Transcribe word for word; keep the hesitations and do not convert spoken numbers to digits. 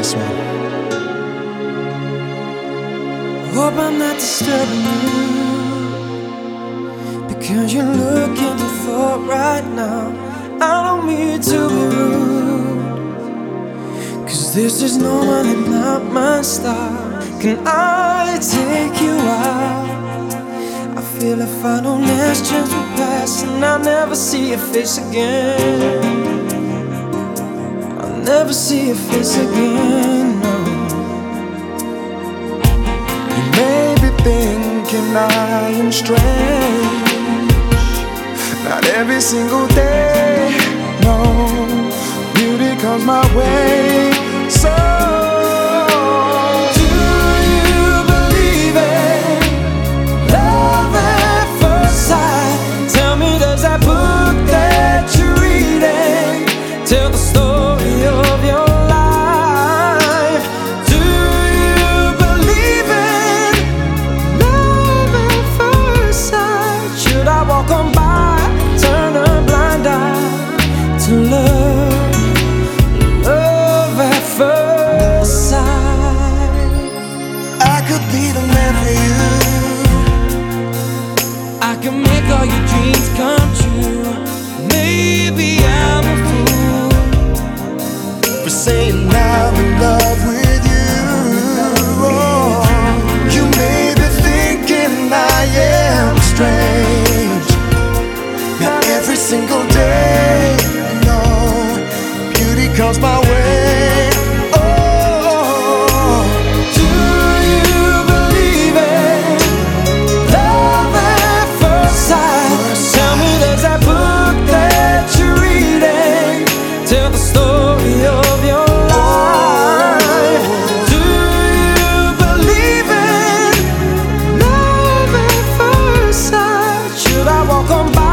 this one. Hope I'm not disturbing you, because you're looking to thought right now. I don't mean to be rude, cause this is normally not my style. Can I take you out? I feel if I don't ask, chance will pass, and I'll never see your face again. I'll never see your face again, no. You may be thinking I am strange. Not every single day, no. Beauty comes my way, so Do you believe it? Love at first sight. Tell me, does that book that you're reading tell the story of your life? Do you believe in love at first sight? Should I walk on by, turn a blind eye to love, love at first sight? I could be the man for you. I can make all your dreams come true. Maybe I'm a fool For saying I'm in love with you. Oh, you may be thinking I am strange. Not every single day, no. Beauty comes my way. Oh, Do you believe it? Love at first sight. Tell me, does that book that you're reading tell the story of your life? Do you believe in love at first sight? Should I walk on by,